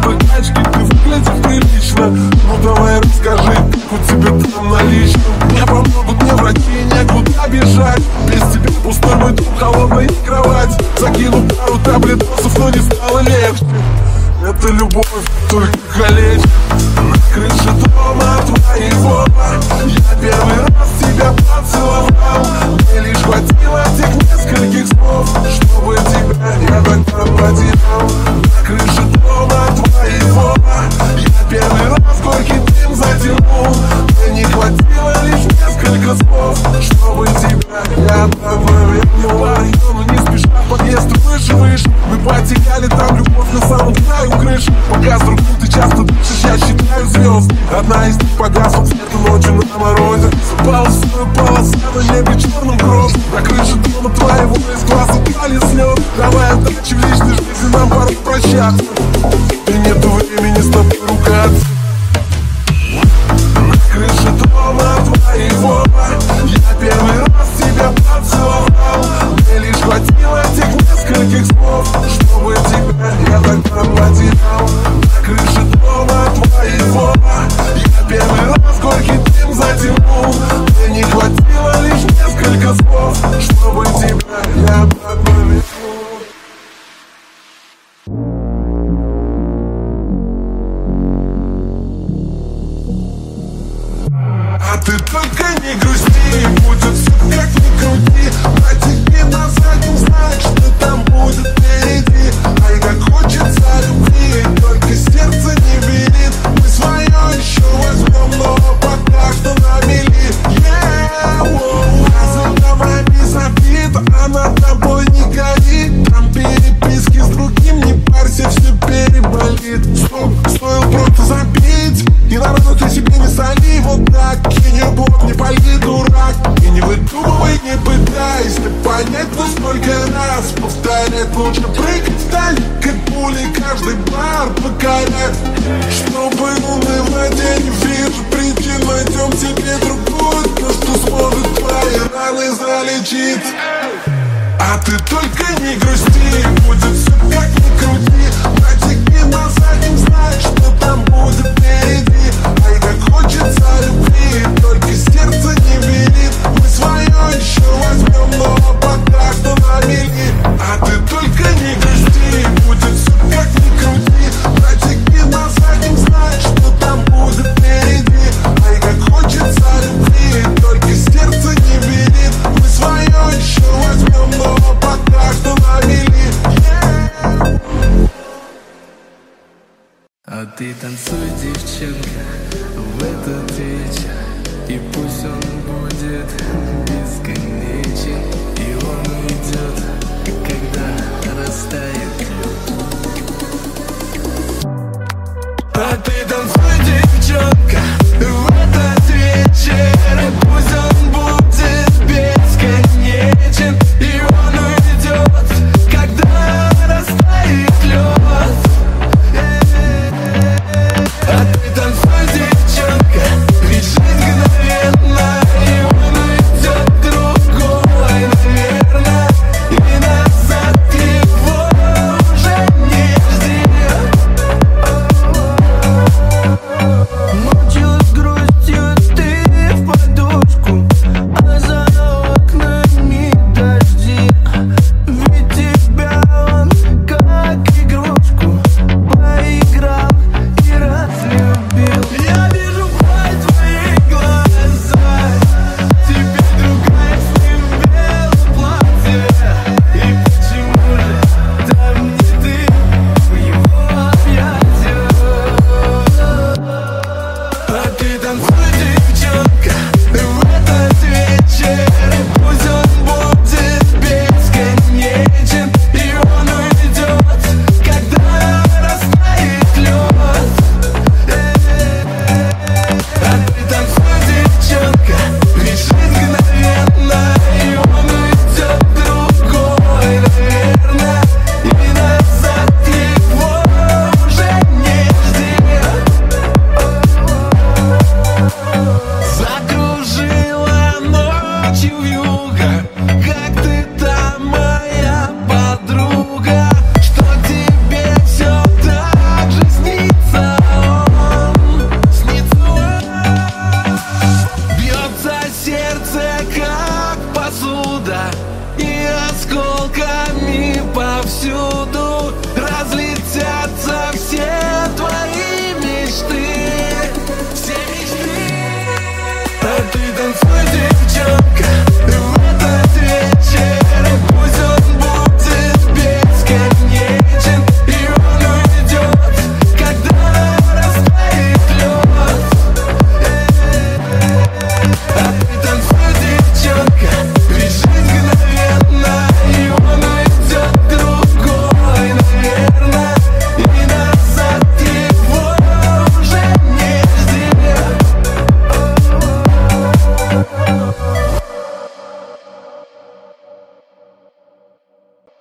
прокачки, ты выглядишь прилично. Ну давай расскажи, как у тебя там на личном. Мне помогут мне врачи, некуда бежать. Без тебя пустой мой дом, холодная кровать. Закинул пару таблетосов, но не стало легче. Это любовь, только калечит. На крыше дома твоего я первый раз тебя поцеловал. Мне лишь хватило тех нескольких слов, чтобы тебя я тогда потерял. На крыше дома твоего я первый раз горький дым затянул. Мне не хватило лишь несколько слов, чтобы тебя я тогда вернул. По району не спеша, подъезд выше. Мы потеряли там любовь на самом краю крыши. Пока с другим ты часто дышишь, я считаю звезд. Одна из них погасла цвета ночью на морозе. Полосой полоса на небе черным гроз. На крыше дома твоего из глаз упали слез. Давай удачи в личной жизни, нам пора прощаться. И нету времени с тобой ругаться. На крыше дома твоего я первый раз тебя поцеловал. Мне лишь хватило тех нескольких слов, чтобы тебя я тогда потерял. На крыше дома твоего я первый раз горький дым затянул. Мне не хватило лишь несколько слов, чтобы тебя я тогда вернул. А ты только не грусти, будет все как ни крути. А тебе на заднем знать, что там будет впереди. Ай, как хочется любви, только сердце не велит. Мы свое еще возьмем, но пока что на мели. За нами забита, а над тобой не горит. Там переписки с другим, не парься, все переболит. Стоило просто забить, и на рану ты себе не соли. Вот так, кинь блок, не пали, дурак. И не выдумывай, не пытайся понять, но сколько раз повторять. Лучше прыгать вдаль, как пули, каждый бар покорять. Чтобы унывать, я не вижу причин. Найдем тебе другую, то, что сможет твои раны залечить. А ты только не грусти, будет все как ни крути. На тебе на заднем знать, что там будет впереди. Ай, как хочется любви, только сердце не велит. Мы свое еще возьмем, но пока что на мели. А ты только не грусти, будет все как ни крути. На тебе на заднем знать, что там будет впереди. Ай, как хочется любви, только сердце не велит. Мы свое еще возьмем, но пока что на мели. А ты танцуй, девчонка, в этот вечер. И пусть он будет бесконечен. И он уйдет, когда растает лед. А ты танцуй, девчонка, в этот вечер. И пусть он будет бесконечен. И он уйдет, когда растает лед. А ты танцуй, девчонка, ведь жизнь мгновенна. И он уйдет другой, наверное. И назад его уже не жди. танцуй, девчонка.